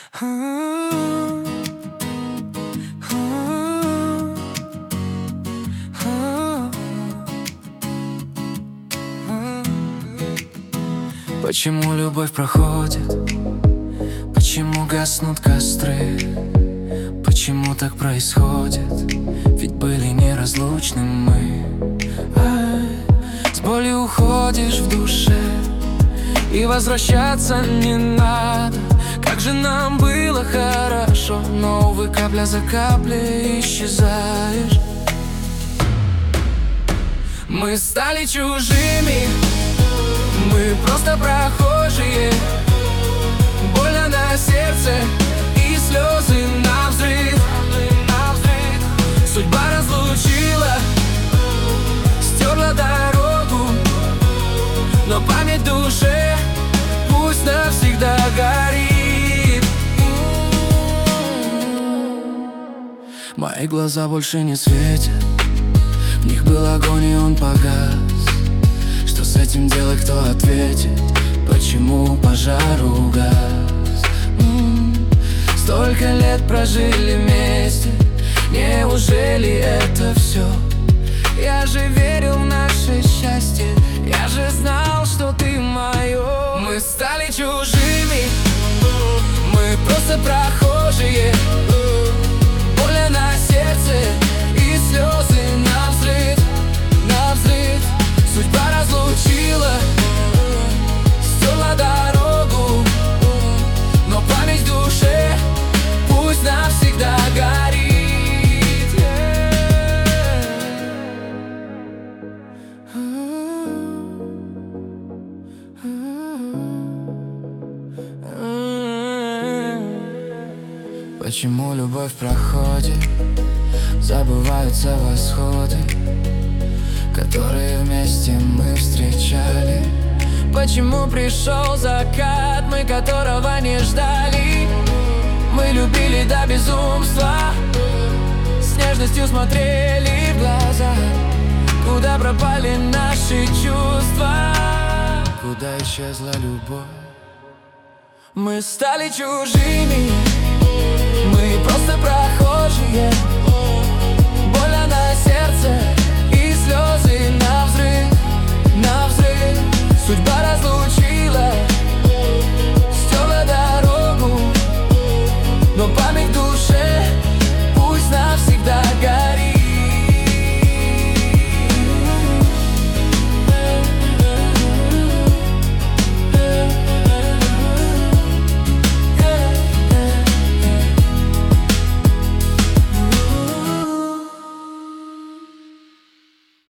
Почему любовь проходит? Почему гаснут костры? Почему так происходит? Ведь были неразлучны мы. С болью уходишь в душе, и возвращаться не надо. Как же нам было хорошо, но, увы, капля за каплей исчезаешь. Мы стали чужими, мы просто прохожие. Больно на сердце и слезы навзрыд. Судьба разлучила, стерла дорогу, но память в душе пусть навсегда горит. Мои глаза больше не светят, в них был огонь и он погас. Что с этим делать, кто ответит? Почему пожар угас? Столько лет прожили вместе, неужели это все? Я же верил в наше счастье, я же знал, что ты мое. Мы стали чужими, мы просто прохожие. Больно на сердце и слезы навзрыд. Судьба разлучила, стерла дорогу, но память в душе пусть навсегда горит. Почему любовь проходит? Забываются восходы, которые вместе мы встречали. Почему пришел закат, мы которого не ждали? Мы любили до безумства, с нежностью смотрели в глаза. Куда пропали наши чувства? Куда исчезла любовь? Мы стали чужими, мы просто